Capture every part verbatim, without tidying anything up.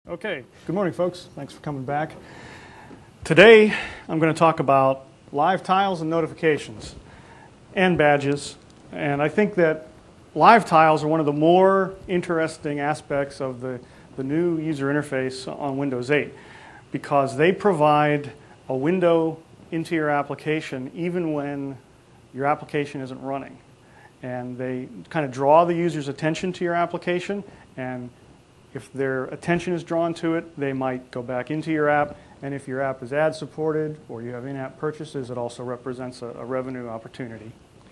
Okay, good morning folks. Thanks for coming back. Today I'm going to talk about live tiles and notifications and badges. And I think that live tiles are one of the more interesting aspects of the, the new user interface on Windows eight because they provide a window into your application even when your application isn't running. And they kind of draw the user's attention to your application, and if their attention is drawn to it, they might go back into your app. And if your app is ad supported or you have in-app purchases, it also represents a, a revenue opportunity.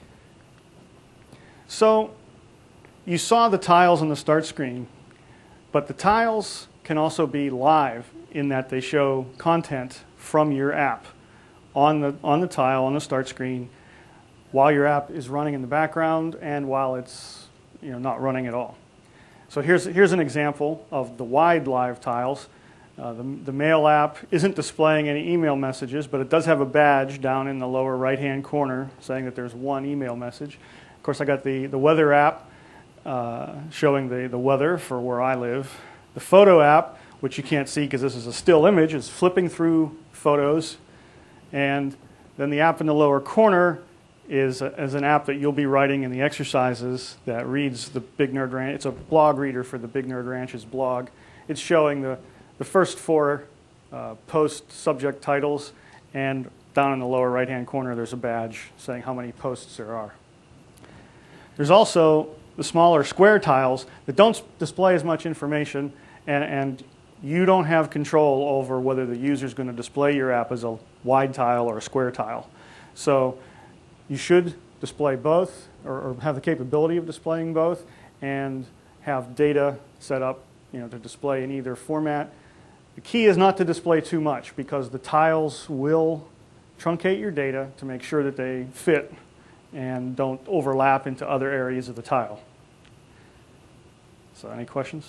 So you saw the tiles on the start screen, but the tiles can also be live in that they show content from your app on the, on the tile on the start screen while your app is running in the background and while it's you know, not running at all. So here's, here's an example of the wide live tiles. Uh, the, the Mail app isn't displaying any email messages, but it does have a badge down in the lower right-hand corner saying that there's one email message. Of course, I got the, the Weather app uh, showing the, the weather for where I live. The Photo app, which you can't see because this is a still image, is flipping through photos. And then the app in the lower corner is, a, is an app that you'll be writing in the exercises that reads the Big Nerd Ranch. It's a blog reader for the Big Nerd Ranch's blog. It's showing the, the first four uh, post subject titles, and down in the lower right-hand corner there's a badge saying how many posts there are. There's also the smaller square tiles that don't display as much information, and, and you don't have control over whether the user is going to display your app as a wide tile or a square tile. So you should display both, or, or have the capability of displaying both, and have data set up you know, to display in either format. The key is not to display too much because the tiles will truncate your data to make sure that they fit and don't overlap into other areas of the tile. So any questions?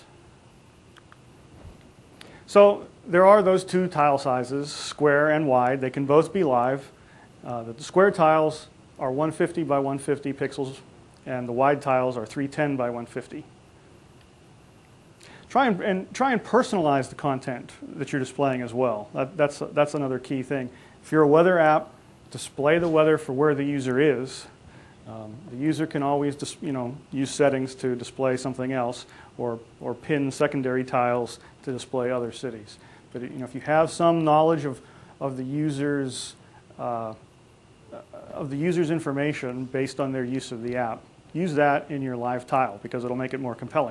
So there are those two tile sizes, square and wide. They can both be live. Uh, the square tiles are one fifty by one fifty pixels, and the wide tiles are three ten by one fifty. Try and, and try and personalize the content that you're displaying as well. That, that's, that's another key thing. If you're a weather app, display the weather for where the user is. Um, the user can always dis, you know, use settings to display something else, or, or pin secondary tiles to display other cities. But you know, if you have some knowledge of, of the user's uh, of the user's information based on their use of the app, use that in your live tile because it'll make it more compelling.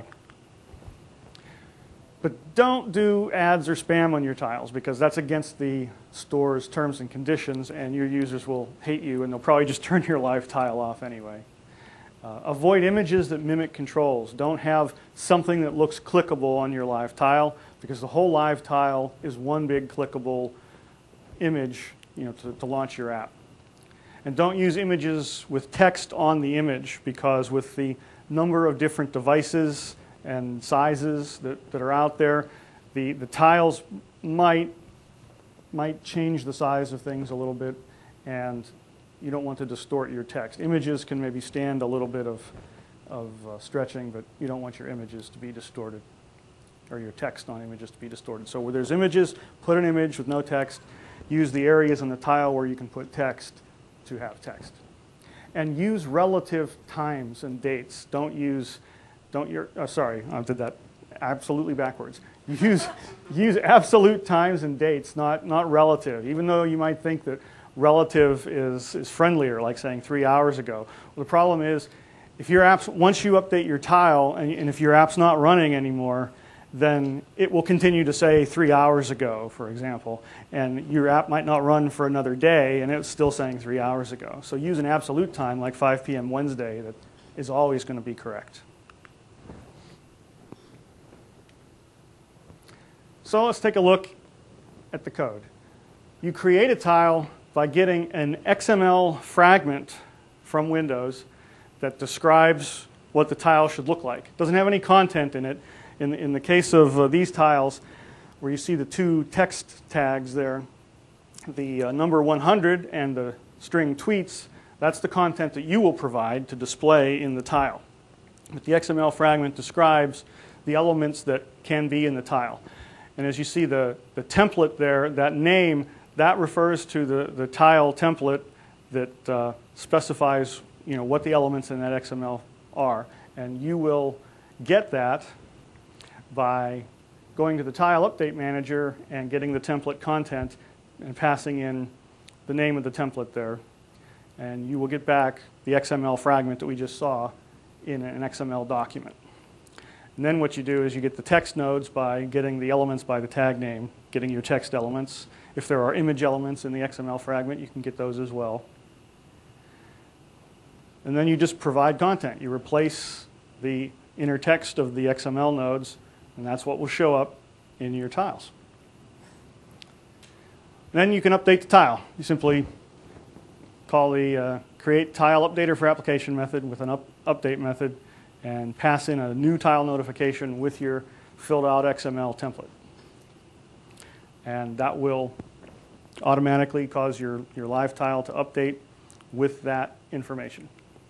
But don't do ads or spam on your tiles because that's against the store's terms and conditions, and your users will hate you and they'll probably just turn your live tile off anyway. Uh, avoid images that mimic controls. Don't have something that looks clickable on your live tile because the whole live tile is one big clickable image you know, to, to launch your app. And don't use images with text on the image because with the number of different devices and sizes that, that are out there, the, the tiles might, might change the size of things a little bit, and you don't want to distort your text. Images can maybe stand a little bit of, of uh, stretching, but you don't want your images to be distorted, or your text on images to be distorted. So where there's images, put an image with no text. Use the areas on the tile where you can put text to have text. And use relative times and dates. Don't use, don't your, oh, sorry, I did that absolutely backwards. Use, use absolute times and dates, not, not relative, even though you might think that relative is, is friendlier, like saying three hours ago. Well, the problem is, if your app's, once you update your tile, and, and if your app's not running anymore, then it will continue to say three hours ago, for example, and your app might not run for another day, and it's still saying three hours ago. So use an absolute time, like five p m Wednesday, that is always going to be correct. So let's take a look at the code. You create a tile by getting an X M L fragment from Windows that describes what the tile should look like. It doesn't have any content in it. In, in the case of uh, these tiles, where you see the two text tags there, the uh, number one hundred and the string tweets, that's the content that you will provide to display in the tile. But the X M L fragment describes the elements that can be in the tile. And as you see the, the template there, that name, that refers to the, the tile template that uh, specifies, you know, what the elements in that X M L are. And you will get that by going to the Tile Update Manager and getting the template content and passing in the name of the template there. And you will get back the X M L fragment that we just saw in an X M L document. And then what you do is you get the text nodes by getting the elements by the tag name, getting your text elements. If there are image elements in the X M L fragment, you can get those as well. And then you just provide content. You replace the inner text of the X M L nodes, and that's what will show up in your tiles. And then you can update the tile. You simply call the uh, create tile updater for application method with an up update method and pass in a new tile notification with your filled out X M L template. And that will automatically cause your, your live tile to update with that information.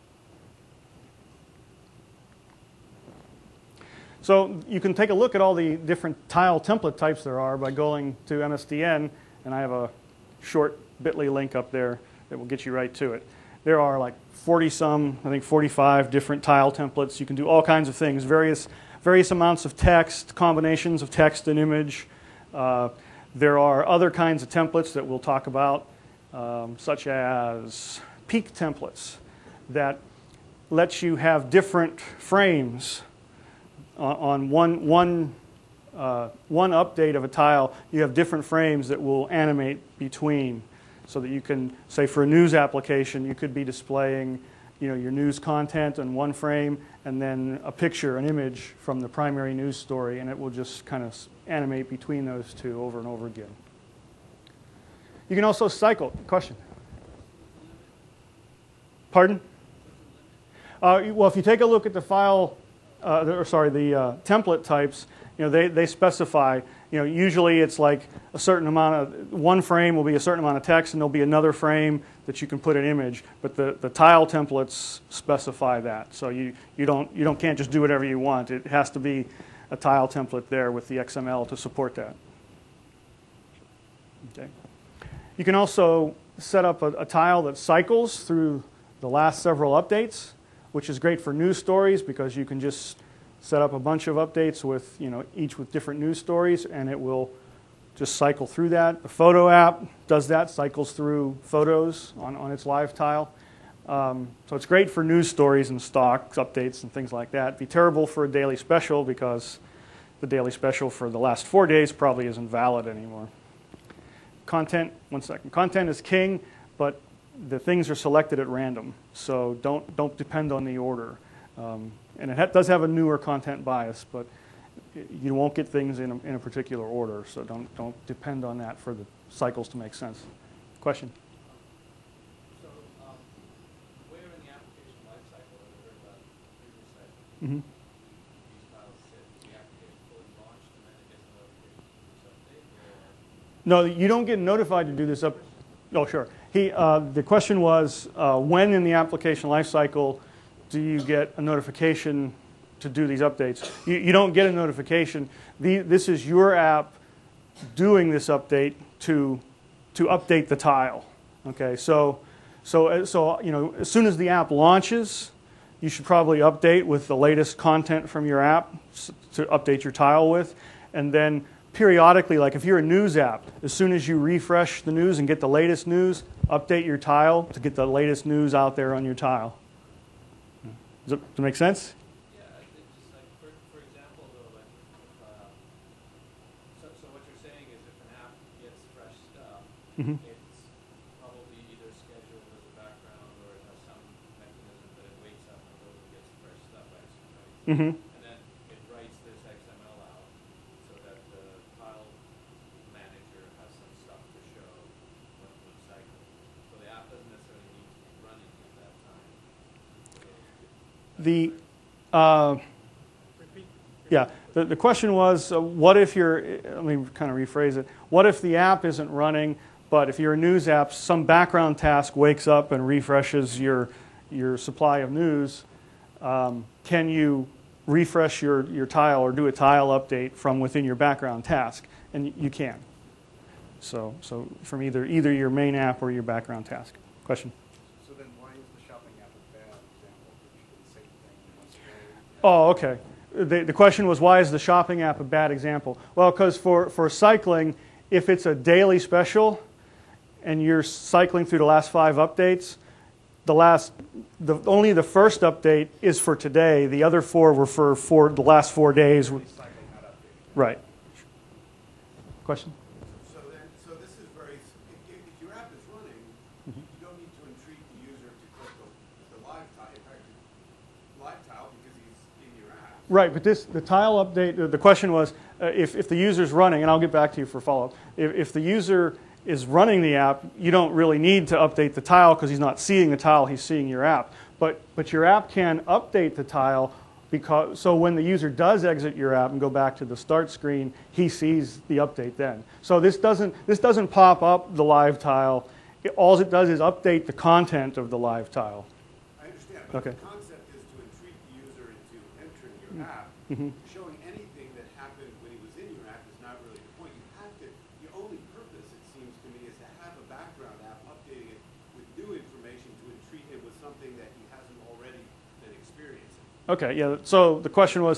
So you can take a look at all the different tile template types there are by going to M S D N, and I have a short bit dot L Y link up there that will get you right to it. There are like forty some, I think forty-five different tile templates. You can do all kinds of things, various, various amounts of text, combinations of text and image. Uh, there are other kinds of templates that we'll talk about, um, such as peak templates that let you have different frames on one, one, uh, one update of a tile. You have different frames that will animate between, so that you can, say for a news application, you could be displaying, you know, your news content in one frame and then a picture, an image from the primary news story, and it will just kind of animate between those two over and over again. You can also cycle. Question? Pardon? Uh, well, if you take a look at the file, uh, or sorry, the uh, template types, you know, they, they specify, you know, usually it's like a certain amount of, one frame will be a certain amount of text and there'll be another frame that you can put an image, but the, the tile templates specify that. So you, you, don't, you don't, can't just do whatever you want. It has to be a tile template there with the X M L to support that. Okay. You can also set up a, a tile that cycles through the last several updates, which is great for news stories because you can just set up a bunch of updates with, you know, each with different news stories, and it will just cycle through that. The photo app does that, cycles through photos on, on its live tile. Um, so it's great for news stories and stocks, updates, and things like that. It'd be terrible for a daily special because the daily special for the last four days probably isn't valid anymore. Content, one second. Content is king, but the things are selected at random, so don't, don't depend on the order. Um, and it ha does have a newer content bias, but you won't get things in a, in a particular order, so don't, don't depend on that for the cycles to make sense. Question? So, um, where in the application lifecycle have you heard about previous session? Mm-hmm. These files sit in the application fully launched and then it gets a notification to this update? Or? No, you don't get notified to do this up. Oh, sure. He, uh, the question was, uh, when in the application lifecycle do you get a notification to do these updates? You, you don't get a notification. The, this is your app doing this update to, to update the tile. Okay, so, so, so you know, as soon as the app launches, you should probably update with the latest content from your app to update your tile with, and then periodically, like if you're a news app, as soon as you refresh the news and get the latest news, update your tile to get the latest news out there on your tile. Does it, does it make sense? Yeah, I think just like, for, for example, though, like, if, uh, so, so what you're saying is if an app gets fresh stuff, Mm-hmm. it's probably either scheduled as a background or it has some mechanism that it wakes up and goes and gets fresh stuff, I assume, right? Mm-hmm. And then it writes this X M L out so that the tile manager has some stuff to show when it was cycled. So the app doesn't necessarily need to be running at that time. The, uh, yeah, the, the question was, uh, what if you're, let me kind of rephrase it, what if the app isn't running, but if you're a news app, some background task wakes up and refreshes your, your supply of news, um, can you refresh your, your tile or do a tile update from within your background task, and you can. So, so from either, either your main app or your background task. Question? So then why is the shopping app a bad example? Which is the same thing once again? Oh, okay. The, the question was, why is the shopping app a bad example? Well, because for, for cycling, if it's a daily special and you're cycling through the last five updates, the last, the, only the first update is for today. The other four were for, for the last four days. Cycling, not updating. Right. Question? So then, so this is very, if, if your app is running, Mm-hmm. you don't need to entreat the user to click the, the live tile, in fact, live tile because he's in your app. Right, but this, the tile update, the question was, uh, if, if the user's running, and I'll get back to you for follow-up, if, if the user is running the app, you don't really need to update the tile because he's not seeing the tile, he's seeing your app. But, but your app can update the tile, because, so when the user does exit your app and go back to the start screen, he sees the update then. So this doesn't, this doesn't pop up the live tile. It, all it does is update the content of the live tile. I understand, but Okay. the concept is to entreat the user into entering your app. Mhm. Showing anything that happened when he was in your app is not really the point. You have to, the only purpose, it seems to me, is to have a background app updating it with new information to entreat him with something that he hasn't already been experiencing. Okay, yeah, so the question was,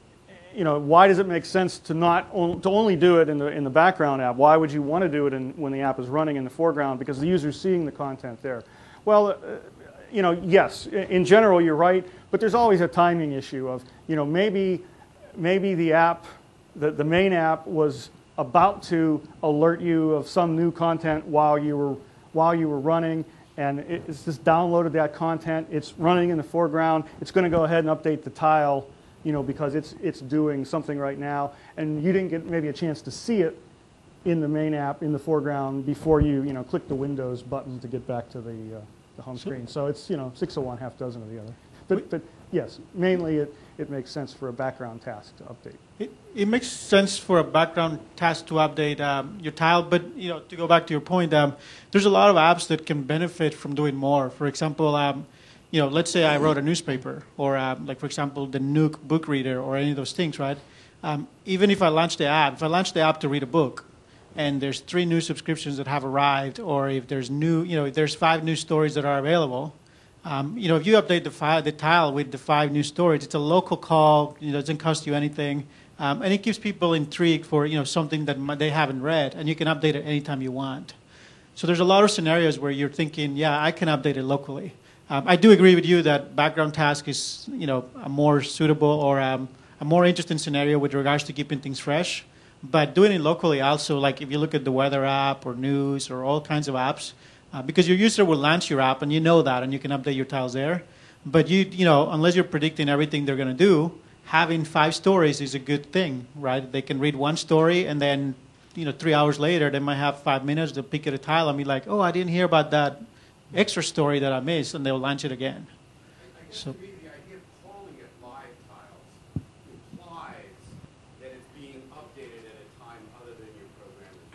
you know, why does it make sense to not on, to only do it in the in the background app? Why would you want to do it in, when the app is running in the foreground? Because the user's seeing the content there. Well, uh, you know, yes, in general you're right, but there's always a timing issue of, you know, maybe maybe the app, the, the main app was about to alert you of some new content while you were while you were running, and it's just downloaded that content. It's running in the foreground. It's going to go ahead and update the tile, you know, because it's it's doing something right now, and you didn't get maybe a chance to see it in the main app in the foreground before you you know click the Windows button to get back to the uh, the home screen. So it's you know six of one, half dozen of the other. But but yes, mainly it it makes sense for a background task to update. It, it makes sense for a background task to update um, your tile, but you know, to go back to your point, um, there's a lot of apps that can benefit from doing more. For example, um, you know, let's say I wrote a newspaper, or um, like for example, the Nook book reader, or any of those things, right? Um, even if I launch the app, if I launch the app to read a book, and there's three new subscriptions that have arrived, or if there's new, you know, if there's five new stories that are available. Um, you know, if you update the, file, the tile with the five new stories, it's a local call. You know, it doesn't cost you anything, um, and it keeps people intrigued for you know something that they haven't read, and you can update it anytime you want. So there's a lot of scenarios where you're thinking, yeah, I can update it locally. Um, I do agree with you that background task is you know a more suitable or um, a more interesting scenario with regards to keeping things fresh. But doing it locally also, like if you look at the weather app or news or all kinds of apps. Uh, because your user will launch your app, and you know that, and you can update your tiles there. But you, you know, unless you're predicting everything they're going to do, having five stories is a good thing, right? They can read one story, and then, you know, three hours later, they might have five minutes to pick at a tile and be like, oh, I didn't hear about that extra story that I missed, and they'll launch it again. I, I guess So- to me, the idea of calling it live tiles implies that it's being updated at a time other than your program is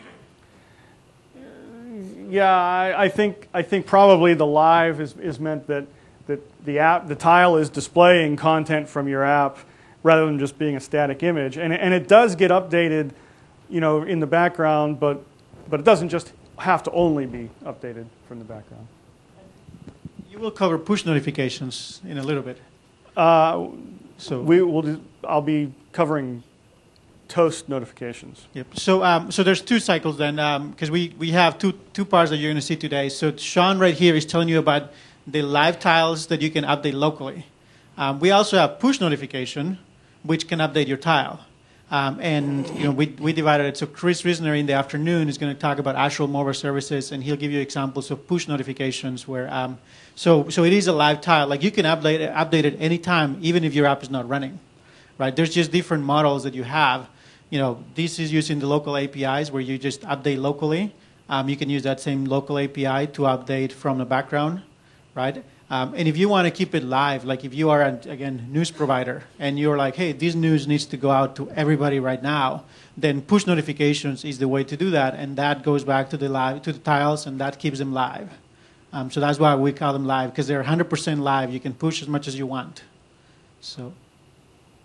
running. Yeah, I, I think I think probably the live is, is meant that that the app the tile is displaying content from your app rather than just being a static image, and and it does get updated, you know, in the background, but but it doesn't just have to only be updated from the background. You will cover push notifications in a little bit. Uh, So we will. Do, I'll be covering Toast notifications. Yep. So, um, so there's two cycles then, because we, we have two two parts that you're going to see today. So Sean right here is telling you about the live tiles that you can update locally. Um, we also have push notification, which can update your tile. Um, and you know we we divided it. So Chris Risner in the afternoon is going to talk about actual mobile services, and he'll give you examples of push notifications where. Um, so so it is a live tile. Like you can update it, update it anytime, even if your app is not running. Right? There's just different models that you have. You know, this is using the local A P Is where you just update locally. Um, you can use that same local A P I to update from the background, right? Um, and if you want to keep it live, like if you are, a, again, news provider, and you're like, hey, this news needs to go out to everybody right now, then push notifications is the way to do that, and that goes back to the live to the tiles, and that keeps them live. Um, so that's why we call them live, because they're one hundred percent live. You can push as much as you want. So.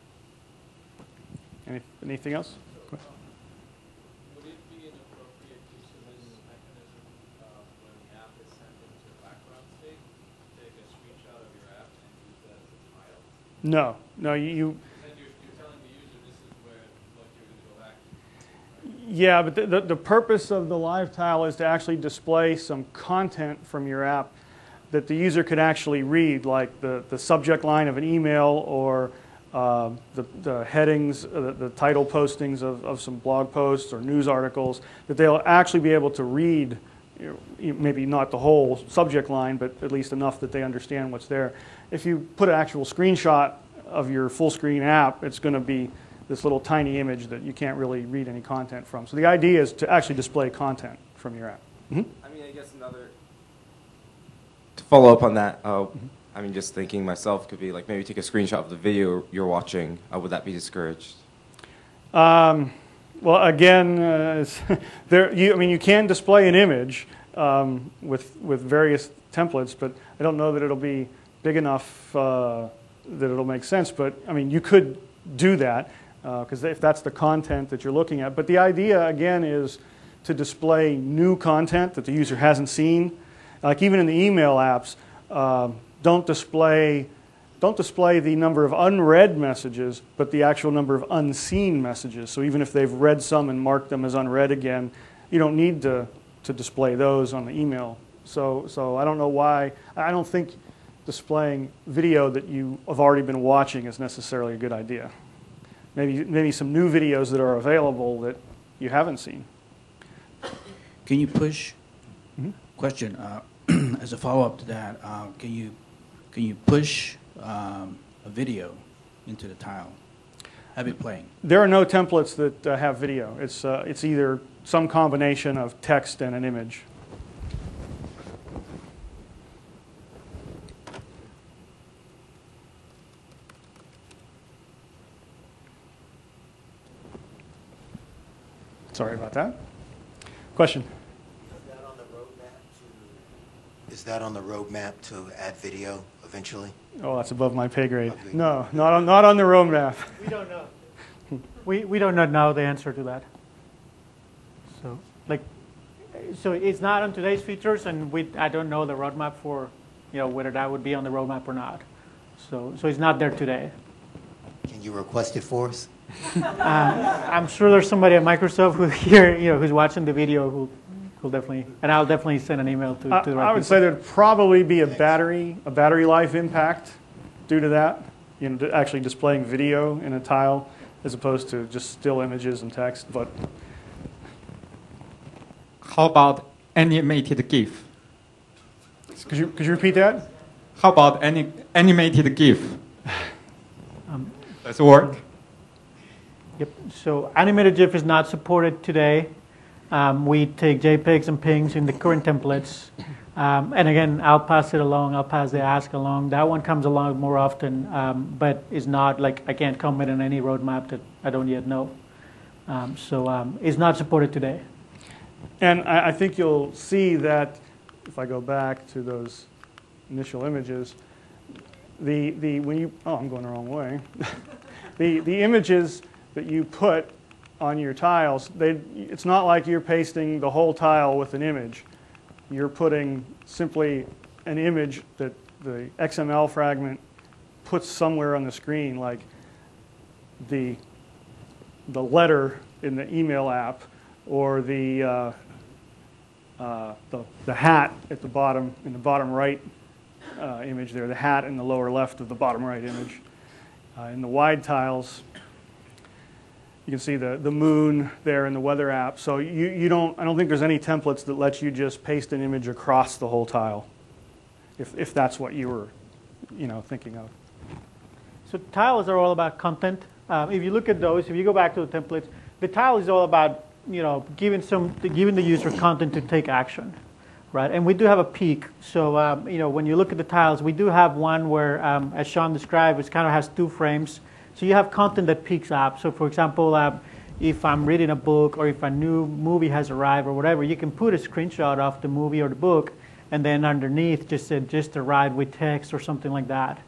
Anything else? So, um, would it be an appropriate use of this mechanism uh, when the app is sent into background state, take a screenshot of your app and use that as a tile? No, no, you, you And you're, you're telling the user this is where what you're going to go back to. yeah, but the, the, the purpose of the live tile is to actually display some content from your app that the user could actually read, like the, the subject line of an email or uh, the, the headings, uh, the, the title postings of, of some blog posts or news articles, that they'll actually be able to read, you know, maybe not the whole subject line, but at least enough that they understand what's there. If you put an actual screenshot of your full screen app, it's going to be this little tiny image that you can't really read any content from. So the idea is to actually display content from your app. Mm-hmm. I mean, I guess another. To follow up on that, uh, I mean, just thinking myself could be like maybe take a screenshot of the video you're watching. Uh, would that be discouraged? Um, well, again, uh, there. You, I mean, you can display an image um, with with various templates, but I don't know that it'll be big enough uh, that it'll make sense. But I mean, you could do that because uh, if that's the content that you're looking at. But the idea, again, is to display new content that the user hasn't seen. Like even in the email apps, uh, don't display don't display the number of unread messages, but the actual number of unseen messages. So even if they've read some and marked them as unread again, you don't need to to display those on the email. So so I don't know why. I don't think displaying video that you have already been watching is necessarily a good idea. Maybe maybe some new videos that are available that you haven't seen. Can you push? Mm-hmm. Question. Uh, as a follow-up to that, uh, can you can you push um, a video into the tile? Have it playing? There are no templates that uh, have video. It's uh, it's either some combination of text and an image. Sorry about that. Question? Is that on the roadmap to, is that on the roadmap to add video eventually? Oh, that's above my pay grade. Okay. No, not on, not on the roadmap. We don't know. we, we don't know now the answer to that. So, like, so it's not on today's features, and we, I don't know the roadmap for, you know, whether that would be on the roadmap or not. So, so it's not there today. Can you request it for us? Uh, I'm sure there's somebody at Microsoft who here, you know, who's watching the video who, who'll definitely, and I'll definitely send an email to, I, to the right I would people. say there'd probably be a battery, a battery life impact due to that. You know, actually displaying video in a tile as opposed to just still images and text. But how about animated GIF? could you could you repeat that? How about any animated GIF? Um, Does it work? Yep. So animated GIF is not supported today. Um, we take JPEGs and P N Gs in the current templates. Um, and again, I'll pass it along. I'll pass the ask along. That one comes along more often, um, but is not like I can't comment on any roadmap that I don't yet know. Um, so um, it's not supported today. And I, I think you'll see that if I go back to those initial images, the the when you oh I'm going the wrong way. the the images that you put on your tiles, they it's not like you're pasting the whole tile with an image. You're putting simply an image that the X M L fragment puts somewhere on the screen, like the the letter in the email app, or the uh, uh, the, the hat at the bottom in the bottom right uh, image there, the hat in the lower left of the bottom right image. Uh, in the wide tiles, you can see the, the moon there in the weather app. So you, you don't, I don't think there's any templates that let you just paste an image across the whole tile, if, if that's what you were, you know, thinking of. So tiles are all about content. Um, if you look at those, if you go back to the templates, the tile is all about, you know, giving some, giving the user content to take action, right? And we do have a peak. So, um, you know, when you look at the tiles, we do have one where, um, as Sean described, it kind of has two frames. So you have content that peaks up. So for example, uh, if I'm reading a book or if a new movie has arrived or whatever, you can put a screenshot of the movie or the book, and then underneath just said just arrived with text or something like that.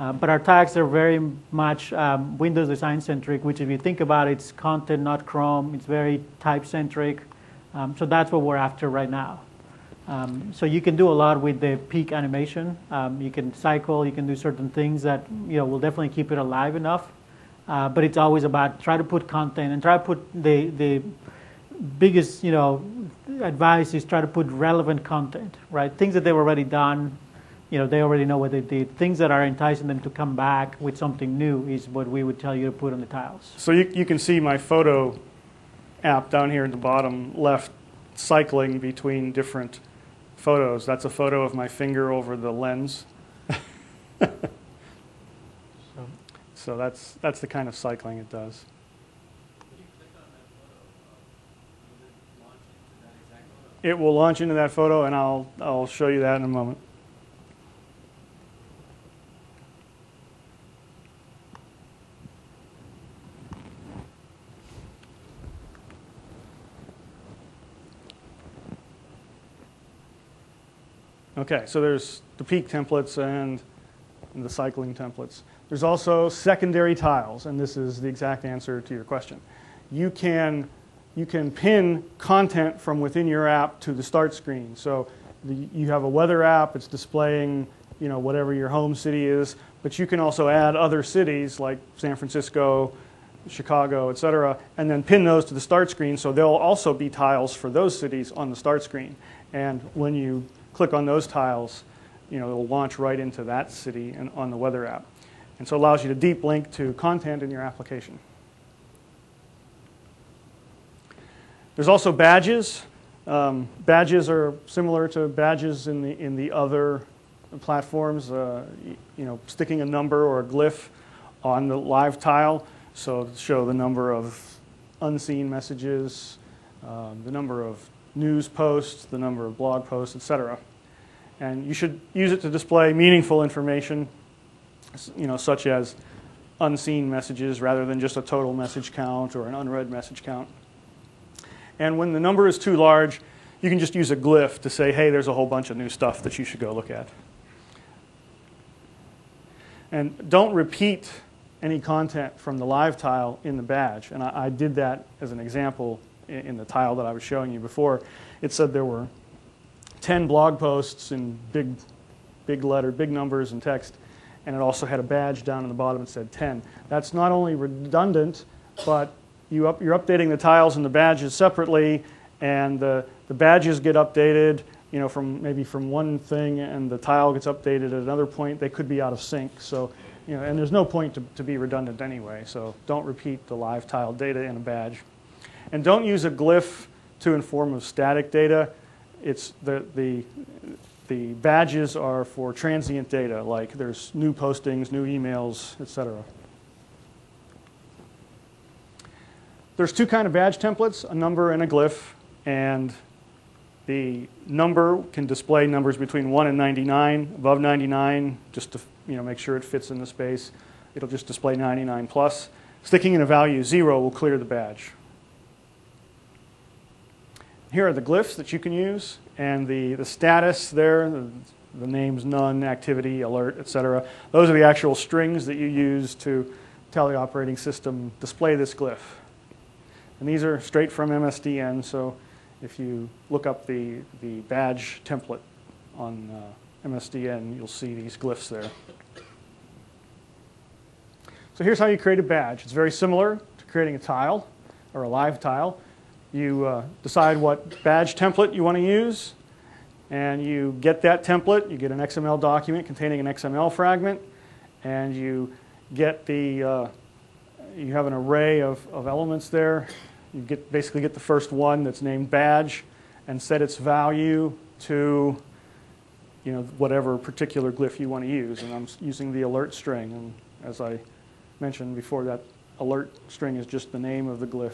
Uh, but our tags are very much um, Windows design centric, which if you think about it, it's content, not Chrome. It's very type centric. Um, so that's what we're after right now. Um, so you can do a lot with the peak animation. Um, you can cycle, you can do certain things that you know will definitely keep it alive enough. Uh, but it's always about try to put content and try to put the the biggest you know advice is try to put relevant content, right? Things that they've already done. You know, they already know what they did. Things that are enticing them to come back with something new is what we would tell you to put on the tiles. So you, you can see my photo app down here at the bottom left cycling between different photos. That's a photo of my finger over the lens. so, so that's, that's the kind of cycling it does. When you click on that photo, uh, will it launch into that exact photo? It will launch into that photo, and I'll, I'll show you that in a moment. Okay, so there's the peak templates and the cycling templates. There's also secondary tiles, and this is the exact answer to your question. You can, you can pin content from within your app to the start screen. So the, you have a weather app, it's displaying you know, whatever your home city is, but you can also add other cities like San Francisco, Chicago, et cetera, and then pin those to the start screen, so there'll also be tiles for those cities on the start screen. And when you click on those tiles, you know, it'll launch right into that city and on the weather app. And so it allows you to deep link to content in your application. There's also badges. Um, badges are similar to badges in the, in the other platforms, uh, you know, sticking a number or a glyph on the live tile. So to show the number of unseen messages, um, the number of news posts, the number of blog posts, et cetera. And you should use it to display meaningful information, you know, such as unseen messages rather than just a total message count or an unread message count. And when the number is too large, you can just use a glyph to say, hey, there's a whole bunch of new stuff that you should go look at. And don't repeat any content from the live tile in the badge. And I, I did that as an example in, in the tile that I was showing you before. It said there were ten blog posts in big, big letter, big numbers and text. And it also had a badge down in the bottom that said ten. That's not only redundant, but you up, you're updating the tiles and the badges separately, and the, the badges get updated, you know, from maybe from one thing, and the tile gets updated at another point. They could be out of sync. So, you know, and there's no point to, to be redundant anyway. So don't repeat the live tile data in a badge. And don't use a glyph to inform of static data. It's the, the, the badges are for transient data, like there's new postings, new emails, et cetera. There's two kind of badge templates, a number and a glyph, and the number can display numbers between one and ninety-nine. Above ninety-nine, just to you know, make sure it fits in the space, it'll just display ninety-nine plus. Sticking in a value zero will clear the badge. Here are the glyphs that you can use, and the, the status there, the, the names none, activity, alert, et cetera. Those are the actual strings that you use to tell the operating system, display this glyph. And these are straight from M S D N, so if you look up the, the badge template on uh, M S D N, you'll see these glyphs there. So here's how you create a badge. It's very similar to creating a tile or a live tile. You uh, decide what badge template you want to use, and you get that template. You get an X M L document containing an X M L fragment, and you get the, uh, you have an array of, of elements there. You get, basically get the first one that's named badge and set its value to you know, whatever particular glyph you want to use. And I'm using the alert string. And as I mentioned before, that alert string is just the name of the glyph.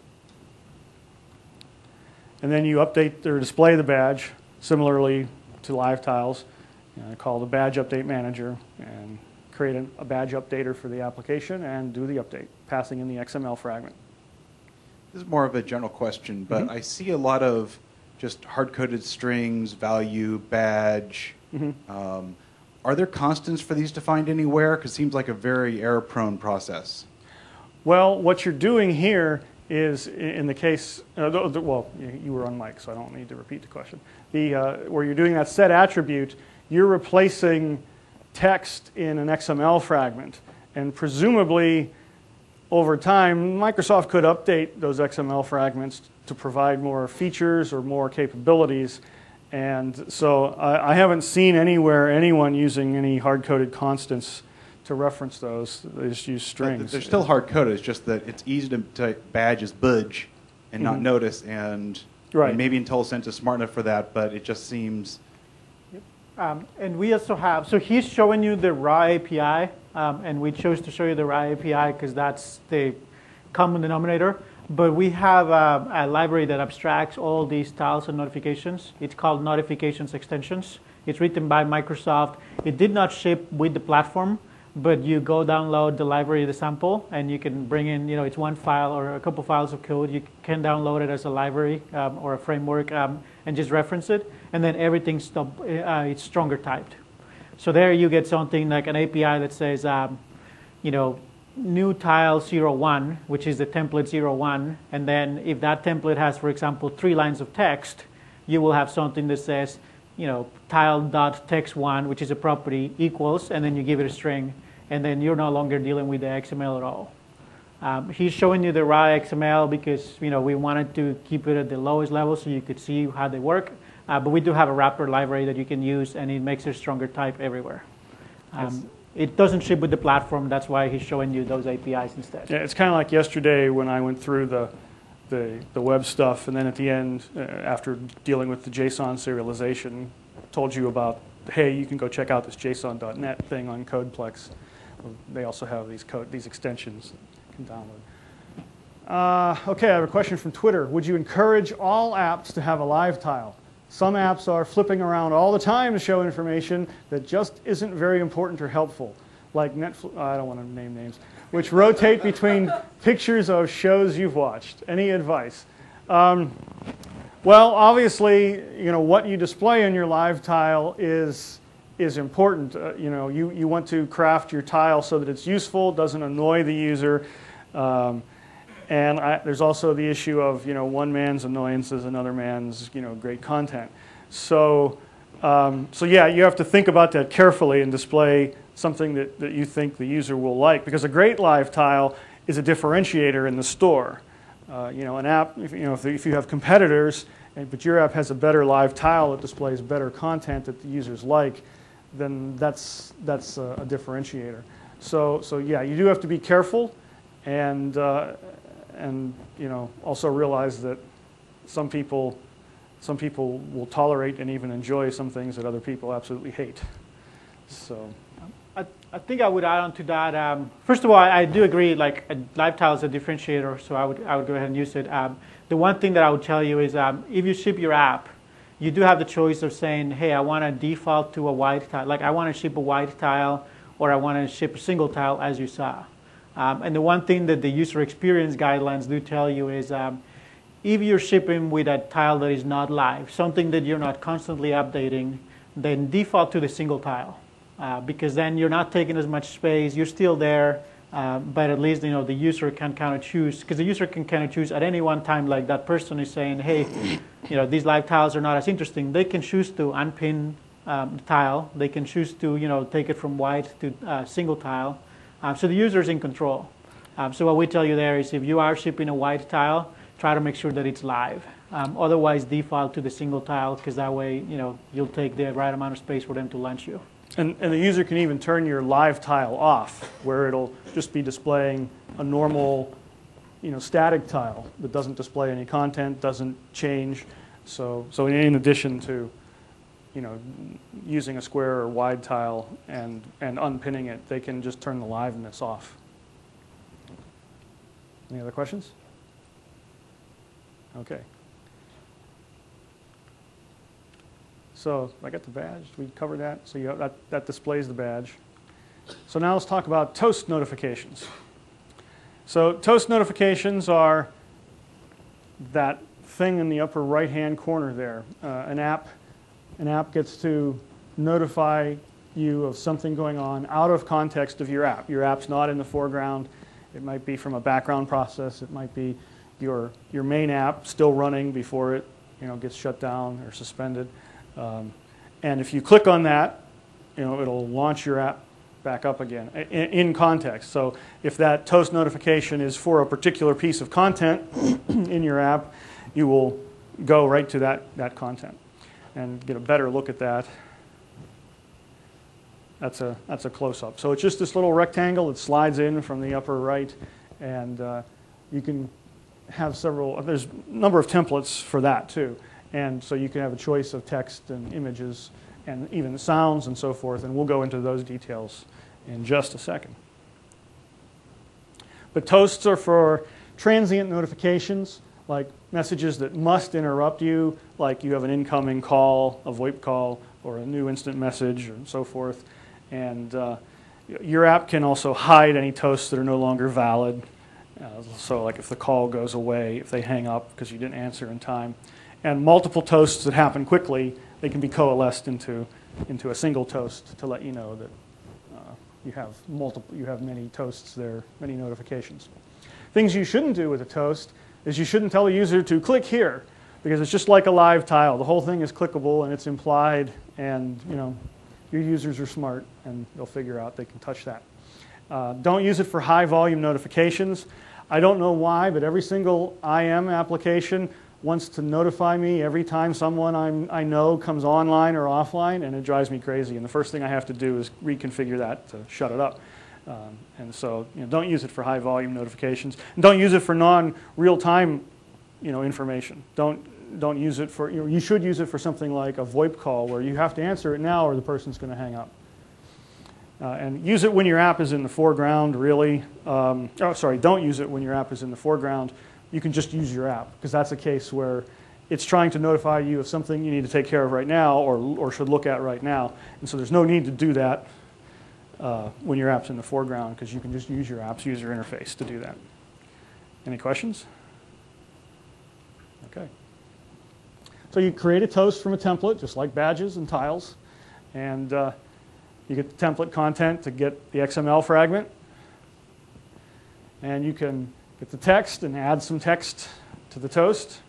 And then you update or display the badge similarly to live tiles. You know, I call the badge update manager and create a, a badge updater for the application and do the update, passing in the X M L fragment. This is more of a general question, but Mm-hmm. I see a lot of just hard-coded strings, value, badge. Mm-hmm. um, are there constants for these to find anywhere? Because it seems like a very error-prone process. Well, what you're doing here is, in the case, uh, the, the, well, you were on mic, so I don't need to repeat the question. The, uh, where you're doing that set attribute, you're replacing text in an X M L fragment. And presumably, over time, Microsoft could update those X M L fragments to provide more features or more capabilities. And so I, I haven't seen anywhere anyone using any hard-coded constants to reference those. They just use strings. But they're still hard-coded. It's just that it's easy to, to badge as budge and not Mhm. notice. And, Right. and maybe IntelliSense is smart enough for that, but it just seems... Um, and we also have, so he's showing you the raw A P I, um, and we chose to show you the raw A P I because that's the common denominator. But we have a, a library that abstracts all these tiles and notifications. It's called Notifications Extensions. It's written by Microsoft. It did not ship with the platform, but you go download the library, the sample, and you can bring in, you know, it's one file or a couple files of code. You can download it as a library um, or a framework um, and just reference it. And then everything's stop, uh, it's stronger typed. So there you get something like an A P I that says, um, you know, new tile zero one, which is the template zero one. And then if that template has, for example, three lines of text, you will have something that says, you know, tile.text one, which is a property, equals, and then you give it a string. And then you're no longer dealing with the X M L at all. Um, he's showing you the raw X M L because, you know, we wanted to keep it at the lowest level so you could see how they work. Uh, but we do have a wrapper library that you can use, and it makes a stronger type everywhere. Um, it doesn't ship with the platform. That's why he's showing you those A P Is instead. Yeah, it's kind of like yesterday when I went through the, the, the web stuff, and then at the end, uh, after dealing with the JSON serialization, told you about, hey, you can go check out this JSON dot net thing on CodePlex. They also have these code, these extensions you can download. Uh, okay, I have a question from Twitter. Would you encourage all apps to have a live tile? Some apps are flipping around all the time to show information that just isn't very important or helpful, like Netflix, I don't want to name names, which rotate between pictures of shows you've watched. Any advice? Um, well, obviously, you know, what you display in your live tile is, is important. Uh, you know, you, you want to craft your tile so that it's useful, doesn't annoy the user. Um, And I, there's also the issue of, you know, one man's annoyance is another man's, you know, great content. So, um, so yeah, you have to think about that carefully and display something that, that you think the user will like. Because a great live tile is a differentiator in the store. Uh, you know, an app, if, you know, if, if you have competitors, and, but your app has a better live tile that displays better content that the users like, then that's, that's a, a differentiator. So, so yeah, you do have to be careful. And, uh, and you know, also realize that some people, some people will tolerate and even enjoy some things that other people absolutely hate. So, I, I think I would add on to that. Um, first of all, I, I do agree. Like a live tile is a differentiator, so I would I would go ahead and use it. Um, the one thing that I would tell you is, um, if you ship your app, you do have the choice of saying, hey, I want to default to a white tile. Like I want to ship a white tile, or I want to ship a single tile, as you saw. Um, and the one thing that the user experience guidelines do tell you is, um, if you're shipping with a tile that is not live, something that you're not constantly updating, then default to the single tile, uh, because then you're not taking as much space. You're still there, uh, but at least, you know, the user can kind of choose, because the user can kind of choose at any one time. Like that person is saying, hey, you know, these live tiles are not as interesting. They can choose to unpin um, the tile. They can choose to, you know, take it from white to uh, single tile. Um, so the user is in control. Um, so what we tell you there is, if you are shipping a white tile, try to make sure that it's live. Um, otherwise, default to the single tile, because that way, you know, you'll take the right amount of space for them to launch you. and, and the user can even turn your live tile off, where it'll just be displaying a normal, you know, static tile that doesn't display any content, doesn't change. So, so in addition to, you know, using a square or wide tile and, and unpinning it, they can just turn the liveness off. Any other questions? Okay. So I got the badge. We covered that. So you have, that, that displays the badge. So now let's talk about toast notifications. So toast notifications are that thing in the upper right-hand corner there. Uh, an app, an app gets to notify you of something going on out of context of your app. Your app's not in the foreground. It might be from a background process. It might be your, your main app still running before it you know, gets shut down or suspended. Um, and if you click on that, you know, it'll launch your app back up again in, in context. So if that Toast notification is for a particular piece of content in your app, you will go right to that, that content and get a better look at that. That's a, that's a close-up. So it's just this little rectangle that slides in from the upper right, and uh, you can have several, there's a number of templates for that too. And so you can have a choice of text and images and even sounds and so forth, and we'll go into those details in just a second. But toasts are for transient notifications, like messages that must interrupt you, like you have an incoming call, a VoIP call, or a new instant message, and so forth. And uh, your app can also hide any toasts that are no longer valid. Uh, so like if the call goes away, if they hang up because you didn't answer in time. And multiple toasts that happen quickly, they can be coalesced into, into a single toast to let you know that uh, you have multiple, you have many toasts there, many notifications. Things you shouldn't do with a toast is you shouldn't tell a user to click here, because it's just like a live tile. The whole thing is clickable and it's implied, and you know your users are smart and they'll figure out they can touch that. Uh, don't use it for high volume notifications. I don't know why, but every single I M application wants to notify me every time someone I'm, I know comes online or offline, and it drives me crazy. And the first thing I have to do is reconfigure that to shut it up. Um, and so you know, don't use it for high volume notifications. And don't use it for non-real-time you know, information. Don't, don't use it for, you know, you should use it for something like a VoIP call where you have to answer it now or the person's going to hang up. Uh, and use it when your app is in the foreground, really. Um, oh, sorry, don't use it when your app is in the foreground. You can just use your app, because that's a case where it's trying to notify you of something you need to take care of right now or, or should look at right now. And so there's no need to do that uh, when your app's in the foreground, because you can just use your app's user interface to do that. Any questions? Okay. So you create a toast from a template, just like badges and tiles. And uh, you get the template content to get the X M L fragment. And you can get the text and add some text to the toast.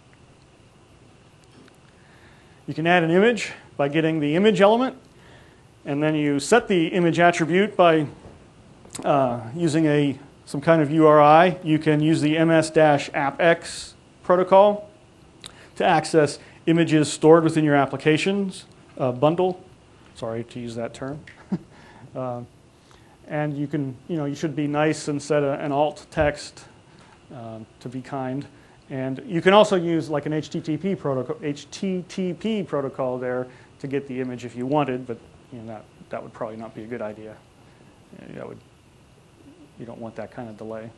You can add an image by getting the image element. And then you set the image attribute by uh, using a, some kind of U R I. You can use the M S-AppX protocol to access images stored within your applications uh, bundle. Sorry to use that term. uh, and you can, you know, you should be nice and set a, an alt text uh, to be kind. And you can also use like an H T T P protocol, H T T P protocol there to get the image if you wanted, but you know, that, that would probably not be a good idea. That would, you don't want that kind of delay.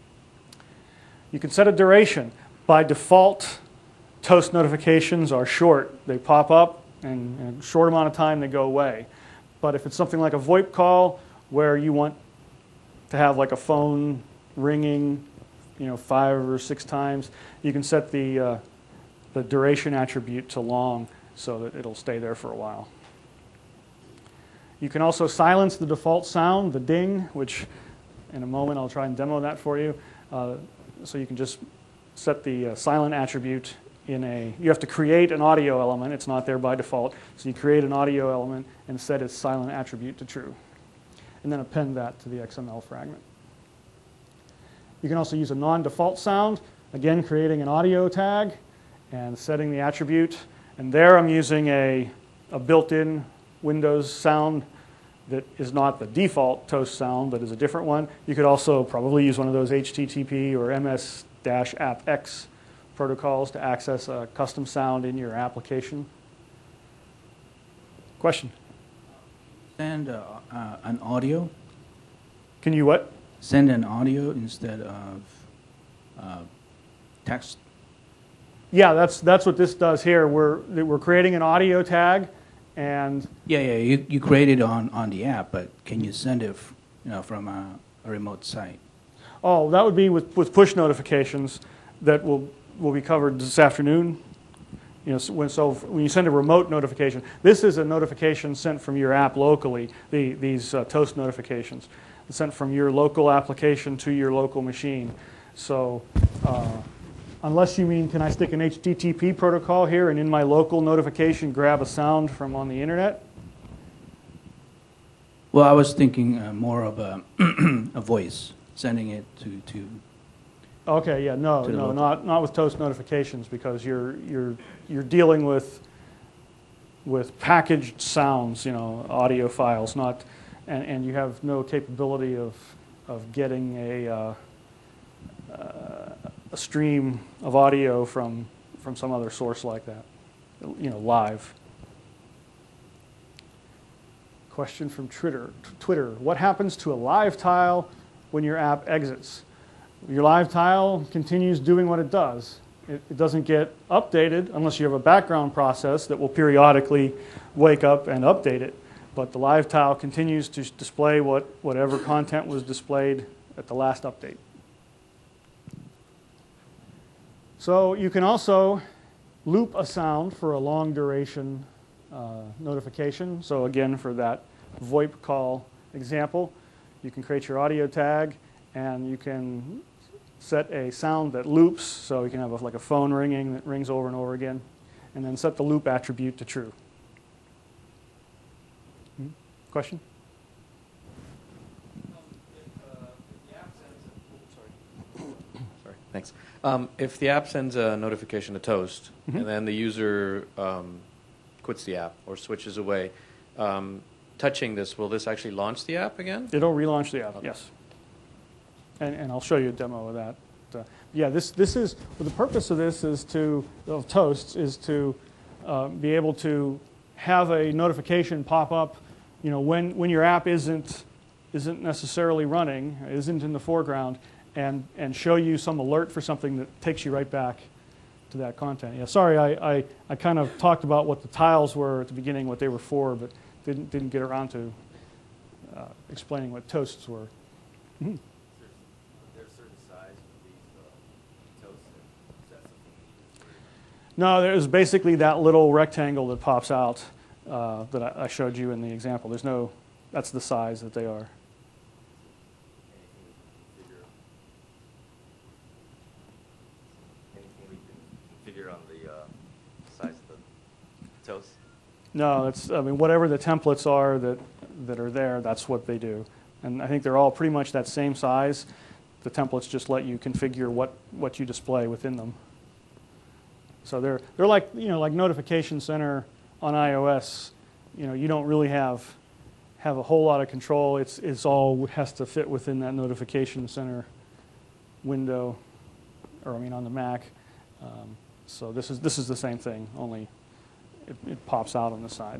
You can set a duration. By default, toast notifications are short. They pop up, and in a short amount of time they go away. But if it's something like a VoIP call where you want to have like a phone ringing, you know, five or six times, you can set the, uh, the duration attribute to long so that it'll stay there for a while. You can also silence the default sound, the ding, which in a moment I'll try and demo that for you. Uh, so you can just set the uh, silent attribute in a, you have to create an audio element. It's not there by default. So you create an audio element and set its silent attribute to true. And then append that to the X M L fragment. You can also use a non-default sound, again creating an audio tag and setting the attribute. And there I'm using a, a built-in Windows sound that is not the default Toast sound, but is a different one. You could also probably use one of those H T T P or M S-AppX protocols to access a custom sound in your application. Question? Send uh, uh, an audio. Can you what? Send an audio instead of uh, text. Yeah, that's that's what this does here. We're we're creating an audio tag, and yeah, yeah, you you create it on on the app, but can you send it, you know, from a, a remote site? Oh, that would be with with push notifications that will will be covered this afternoon. You know, so when, so when you send a remote notification, this is a notification sent from your app locally, the, these uh, Toast notifications. It's sent from your local application to your local machine. So uh, unless you mean, can I stick an H T T P protocol here and in my local notification grab a sound from on the internet? Well, I was thinking uh, more of a, a voice, sending it to, to Okay, yeah, no, To the no, local. not not with Toast notifications, because you're you're you're dealing with with packaged sounds, you know, audio files, not, and, and you have no capability of of getting a uh, uh, a stream of audio from from some other source like that, you know, live. Question from Twitter. Twitter. What happens to a live tile when your app exits? Your live tile continues doing what it does. It, it doesn't get updated unless you have a background process that will periodically wake up and update it. But the live tile continues to display what, whatever content was displayed at the last update. So you can also loop a sound for a long duration uh, notification. So again, for that VoIP call example, you can create your audio tag and you can set a sound that loops, so you can have a, like a phone ringing that rings over and over again, and then set the loop attribute to true. Hmm? Question? Sorry, thanks. Um, if the app sends a notification to Toast, Mhm. and then the user um, quits the app or switches away, um, touching this, will this actually launch the app again? It'll relaunch the app, Okay. yes. And, and I'll show you a demo of that. Uh, yeah, this, this is, well, the purpose of this is to, of Toasts, is to uh, be able to have a notification pop up, you know, when, when your app isn't, isn't necessarily running, isn't in the foreground, and, and show you some alert for something that takes you right back to that content. Yeah, sorry, I, I, I kind of talked about what the tiles were at the beginning, what they were for, but didn't, didn't get around to uh, explaining what Toasts were. Mhm. No, there's basically that little rectangle that pops out uh, that I, I showed you in the example. There's no, that's the size that they are. Anything we can configure on the uh, size of the Toast? No, that's, I mean, whatever the templates are that, that are there, that's what they do. And I think they're all pretty much that same size. The templates just let you configure what, what you display within them. So they're, they're like, you know, like Notification Center on iOS. You know, you don't really have, have a whole lot of control. It's, it's all has to fit within that Notification Center window, or I mean on the Mac. Um, so this is, this is the same thing, only it, it pops out on the side.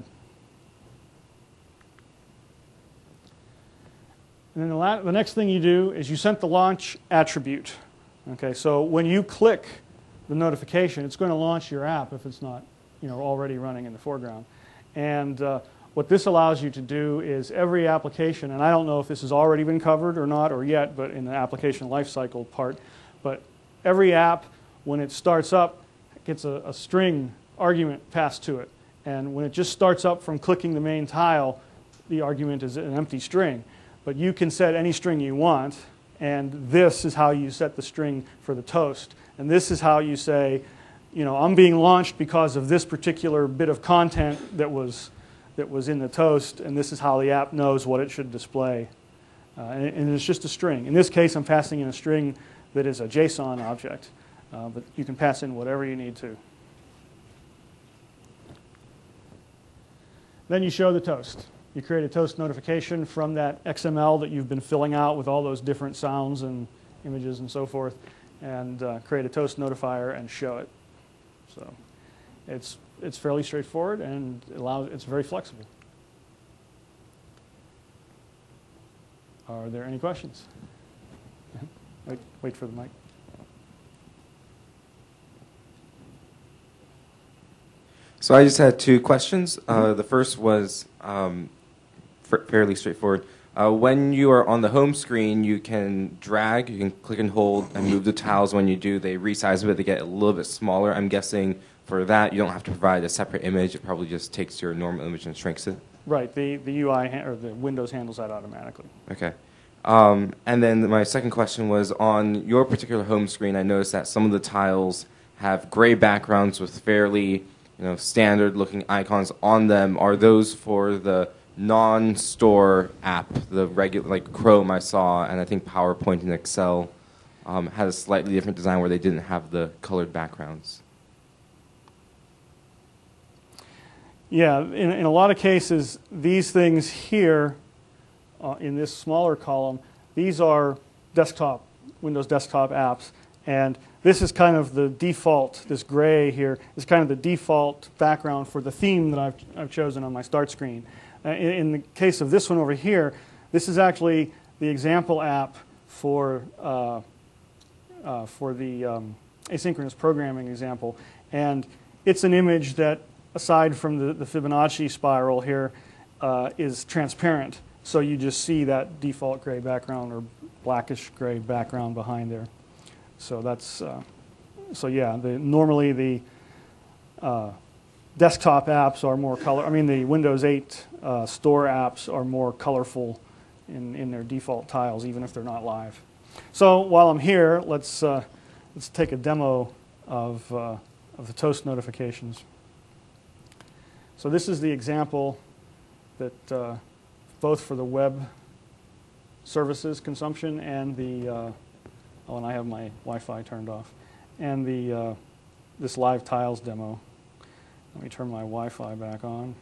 And then the, la the next thing you do is you set the launch attribute. Okay, so when you click the notification, it's going to launch your app if it's not, you know, already running in the foreground. And uh, what this allows you to do is every application, and I don't know if this has already been covered or not or yet, but in the application lifecycle part, but every app, when it starts up, gets a, a string argument passed to it. And when it just starts up from clicking the main tile, the argument is an empty string. But you can set any string you want, and this is how you set the string for the Toast. And this is how you say, you know, I'm being launched because of this particular bit of content that was, that was in the Toast, and this is how the app knows what it should display. Uh, and, and it's just a string. In this case, I'm passing in a string that is a JSON object, uh, but you can pass in whatever you need to. Then you show the Toast. You create a Toast notification from that X M L that you've been filling out with all those different sounds and images and so forth, and uh, create a Toast notifier and show it. So it's, it's fairly straightforward, and it allows, it's very flexible. Are there any questions? Wait, wait for the mic. So I just had two questions. Uh, the first was um, f fairly straightforward. Uh, when you are on the home screen, you can drag, you can click and hold, and move the tiles. When you do, they resize a bit, they get a little bit smaller. I'm guessing for that, you don't have to provide a separate image. It probably just takes your normal image and shrinks it. Right. The, the U I ha- or the Windows handles that automatically. Okay. Um, and then my second question was, on your particular home screen, I noticed that some of the tiles have gray backgrounds with fairly, you know, standard-looking icons on them. Are those for the non-store app, the regular, like Chrome I saw, and I think PowerPoint and Excel um, had a slightly different design where they didn't have the colored backgrounds? Yeah, in, in a lot of cases, these things here, uh, in this smaller column, these are desktop, Windows desktop apps. And this is kind of the default, this gray here is kind of the default background for the theme that I've, I've chosen on my start screen. Uh, in, in the case of this one over here, this is actually the example app for, uh, uh, for the um, asynchronous programming example. And it's an image that, aside from the, the Fibonacci spiral here, uh, is transparent. So you just see that default gray background or blackish gray background behind there. So that's, uh, so yeah, the, normally the uh, desktop apps are more color, I mean the Windows eight uh, store apps are more colorful in, in their default tiles, even if they're not live. So while I'm here, let's, uh, let's take a demo of, uh, of the Toast notifications. So this is the example that uh, both for the web services consumption and the, uh, oh, and I have my Wi-Fi turned off, and the, uh, this live tiles demo. Let me turn my Wi-Fi back on.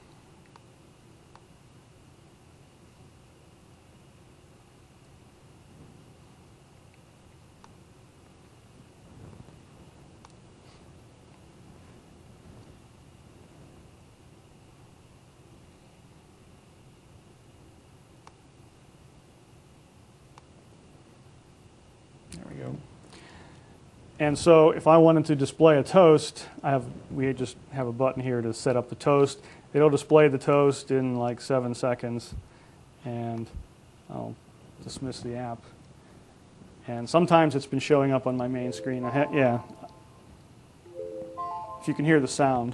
And so if I wanted to display a toast, I have, we just have a button here to set up the toast. It'll display the toast in like seven seconds, and I'll dismiss the app. And sometimes it's been showing up on my main screen. I ha yeah, if you can hear the sound.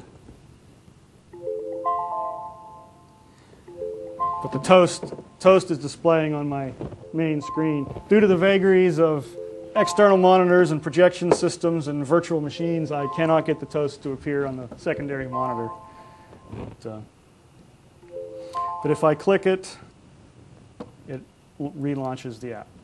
But the toast, toast is displaying on my main screen. Due to the vagaries of external monitors and projection systems and virtual machines, I cannot get the toast to appear on the secondary monitor. But, uh, but if I click it, it relaunches the app.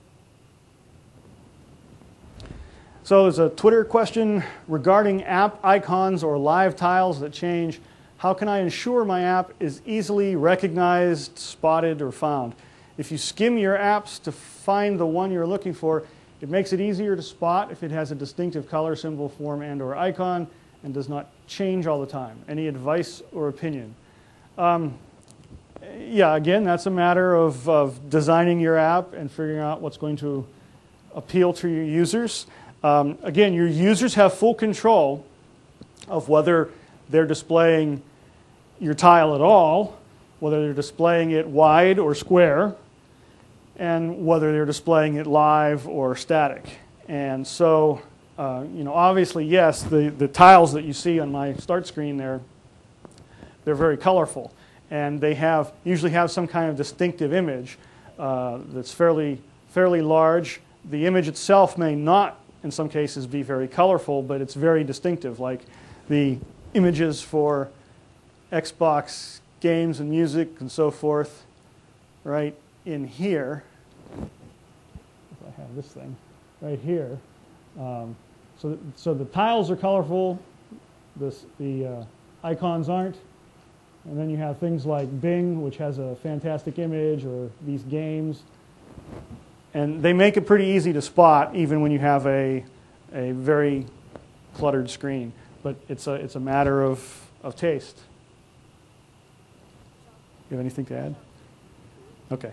So there's a Twitter question regarding app icons or live tiles that change. How can I ensure my app is easily recognized, spotted, or found? If you skim your apps to find the one you're looking for, it makes it easier to spot if it has a distinctive color, symbol, form, and or icon, and does not change all the time. Any advice or opinion? Um, yeah, again, that's a matter of, of designing your app and figuring out what's going to appeal to your users. Um, again, your users have full control of whether they're displaying your tile at all, whether they're displaying it wide or square, and whether they're displaying it live or static. And so, uh, you know, obviously, yes, the, the tiles that you see on my start screen there, they're very colorful. And they have usually have some kind of distinctive image uh, that's fairly, fairly large. The image itself may not, in some cases, be very colorful, but it's very distinctive, like the images for Xbox games and music and so forth, right in here. If I have this thing right here. Um, so, so the tiles are colorful, this, the uh, icons aren't. And then you have things like Bing, which has a fantastic image, or these games. And they make it pretty easy to spot, even when you have a, a very cluttered screen. But it's a, it's a matter of, of taste. You have anything to add? Okay.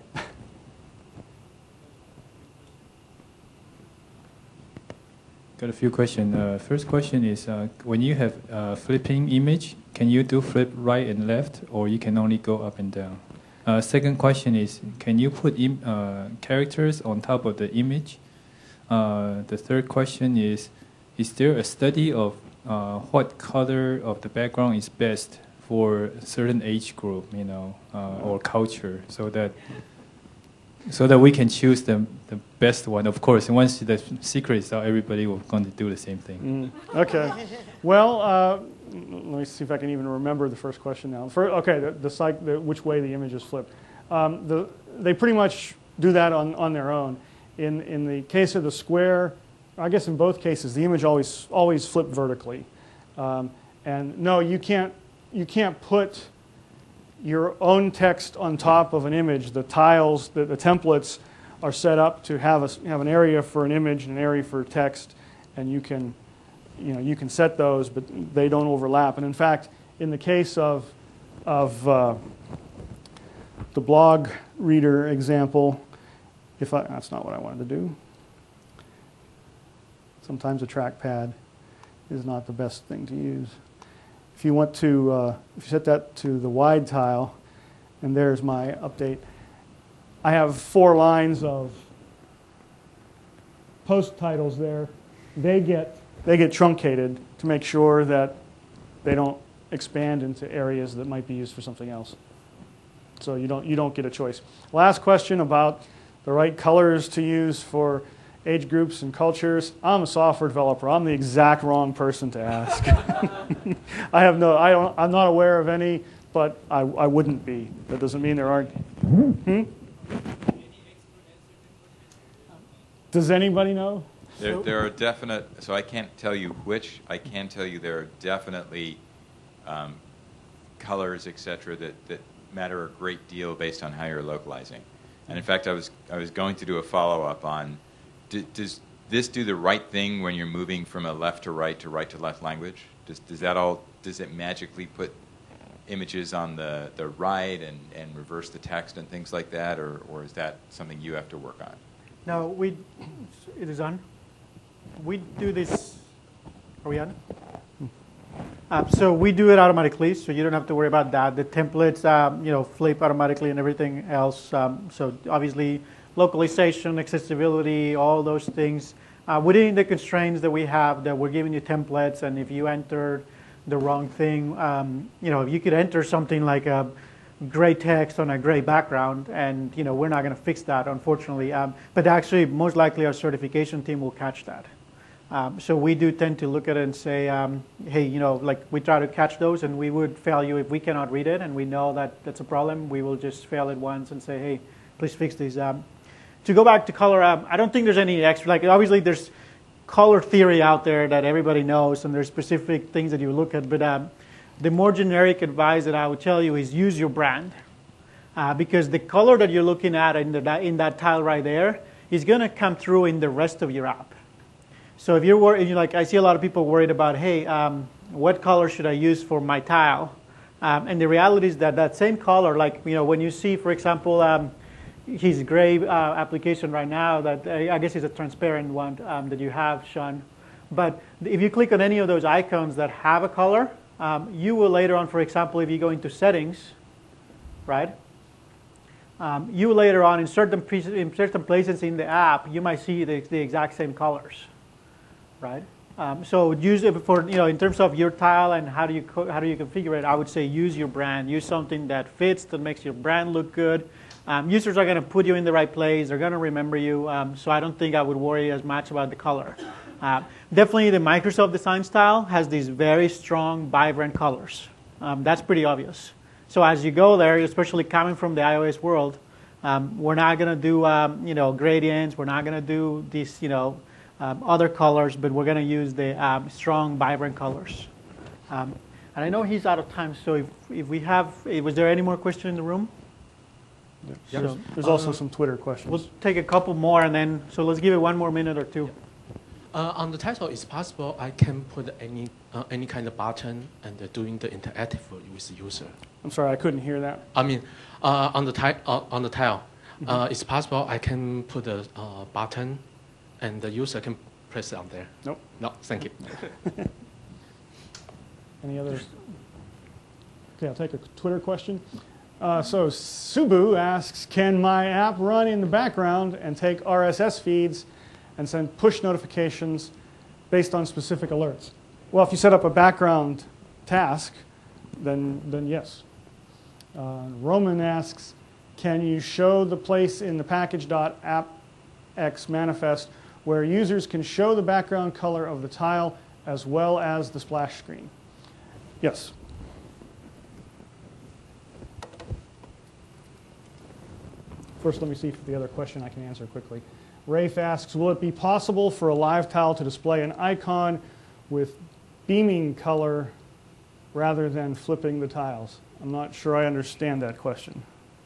Got a few questions. Uh, first question is, uh, when you have uh, flipping image, can you do flip right and left, or you can only go up and down? Uh, second question is, can you put im- uh, characters on top of the image? Uh, the third question is, is there a study of uh, what color of the background is best for a certain age group, you know, uh, or culture, so that so that we can choose the the best one? Of course, and once the secret is out, everybody will going to do the same thing. Mm, okay. Well, uh, let me see if I can even remember the first question now. For, okay, the, the, psych, the which way the image is flipped. Um, the, they pretty much do that on, on their own. In, in the case of the square, I guess in both cases, the image always always flipped vertically. Um, and no, you can't you can't put your own text on top of an image. The tiles, the, the templates are set up to have a, have an area for an image and an area for text, and you can you know you can set those, but they don't overlap. And in fact, in the case of of uh, the blog reader example, if I, that's not what I wanted to do. Sometimes a trackpad is not the best thing to use. If you want to, uh, if you set that to the wide tile, and there's my update, I have four lines of post titles there. They get they get truncated to make sure that they don't expand into areas that might be used for something else. So you don't you don't get a choice. Last question about the right colors to use for age groups and cultures. I'm a software developer. I'm the exact wrong person to ask. I have no, I don't, I'm not aware of any, but I, I wouldn't be. That doesn't mean there aren't. Hmm? Does anybody know? There, there are definite, so I can't tell you which, I can tell you there are definitely um, colors, et cetera, that, that matter a great deal based on how you're localizing. And in fact, I was, I was going to do a follow-up on, do, does this do the right thing when you're moving from a left to right to right to left language? Does, does that all, does it magically put images on the, the right and, and reverse the text and things like that, or, or is that something you have to work on? No, we, it is on. We do this, are we on? Uh, so we do it automatically, so you don't have to worry about that. The templates, um, you know, flip automatically and everything else. Um, so obviously, localization, accessibility, all those things. Uh, within the constraints that we have, that we're giving you templates, and if you enter the wrong thing, um, you know, you could enter something like a gray text on a gray background, and you know, we're not going to fix that, unfortunately. Um, but actually, most likely, our certification team will catch that. Um, so we do tend to look at it and say, um, hey, you know, like we try to catch those, and we would fail you if we cannot read it, and we know that that's a problem. We will just fail it once and say, hey, please fix these. Um, to go back to color, um, I don't think there's any extra. Like obviously, there's color theory out there that everybody knows, and there's specific things that you look at. But um, the more generic advice that I would tell you is use your brand, uh, because the color that you're looking at in, the, in that tile right there is going to come through in the rest of your app. So if you're worried, you like I see a lot of people worried about, hey, um, what color should I use for my tile? Um, and the reality is that that same color, like you know, when you see, for example, um, his gray uh, application right now, that uh, I guess is a transparent one um, that you have, Sean. But if you click on any of those icons that have a color, um, you will later on, for example, if you go into settings, right? Um, you later on in certain in certain places in the app, you might see the, the exact same colors. Right. Um, so use it for you know in terms of your tile and how do you how do you configure it. I would say use your brand. Use something that fits, that makes your brand look good. Um, users are going to put you in the right place. They're going to remember you. Um, so I don't think I would worry as much about the color. Uh, definitely, the Microsoft design style has these very strong, vibrant colors. Um, that's pretty obvious. So as you go there, especially coming from the iOS world, um, we're not going to do um, you know gradients. We're not going to do these you know. Um, other colors, but we're going to use the um, strong, vibrant colors. Um, and I know he's out of time, so if, if we have, was there any more questions in the room? Yeah. So, There's, there's also uh, some Twitter questions. We'll take a couple more, and then, so let's give it one more minute or two. Uh, on the title, it's possible I can put any uh, any kind of button and uh, doing the interactive with the user. I'm sorry, I couldn't hear that. I mean, uh, on the ti uh, on the tile, Mm-hmm. uh, it's possible I can put a uh, button, and the user can press it on there. Nope. No, thank you. Any others? Okay, I'll take a Twitter question. Uh, so Subu asks, can my app run in the background and take R S S feeds and send push notifications based on specific alerts? Well, if you set up a background task, then, then yes. Uh, Roman asks, can you show the place in the package.appx manifest where users can show the background color of the tile as well as the splash screen? Yes. First, let me see if the other question I can answer quickly. Rafe asks, will it be possible for a live tile to display an icon with beaming color rather than flipping the tiles? I'm not sure I understand that question.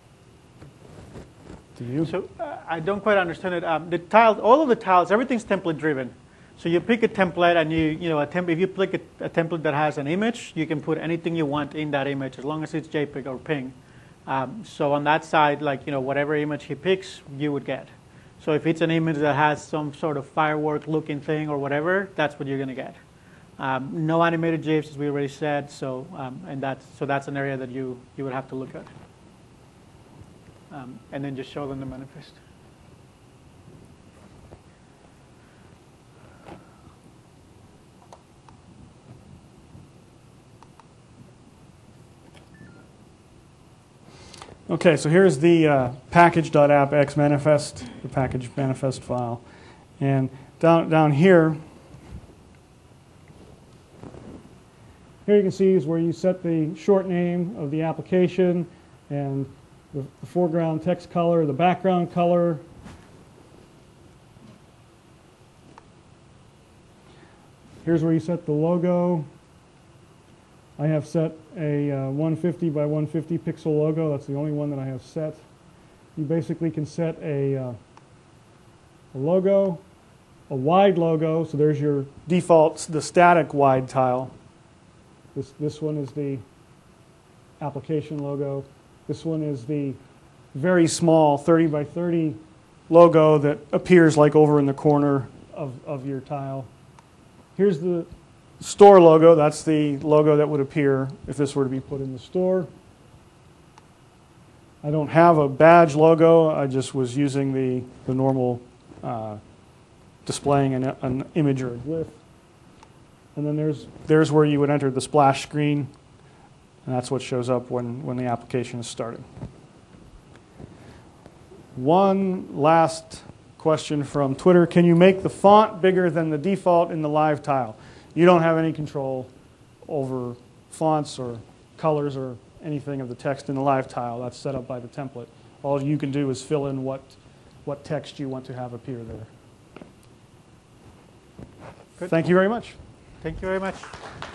Do you? So uh, I don't quite understand it. Um, the tiles, all of the tiles, everything's template driven. So you pick a template, and you, you know, a temp if you pick a, a template that has an image, you can put anything you want in that image as long as it's JPEG or P N G. Um, so on that side, like, you know, whatever image he picks, you would get. So if it's an image that has some sort of firework looking thing or whatever, that's what you're going to get. Um, no animated GIFs, as we already said. So um, and that's so that's an area that you you would have to look at. Um, and then just show them the manifest. Okay, so here's the uh, package.appx manifest, the package manifest file. And down, down here, here you can see is where you set the short name of the application and the, the foreground text color, the background color. Here's where you set the logo. I have set a uh, one fifty by one fifty pixel logo. That's the only one that I have set. You basically can set a, uh, a logo, a wide logo. So there's your default, the static wide tile. This, this one is the application logo. This one is the very small thirty by thirty logo that appears like over in the corner of, of your tile. Here's the store logo. That's the logo that would appear if this were to be put in the store. I don't have a badge logo. I just was using the, the normal uh, displaying an, an image or a glyph. And then there's, there's where you would enter the splash screen. And that's what shows up when, when the application is started. One last question from Twitter. Can you make the font bigger than the default in the live tile? You don't have any control over fonts or colors or anything of the text in the live tile. That's set up by the template. All you can do is fill in what, what text you want to have appear there. Good. Thank you very much. Thank you very much.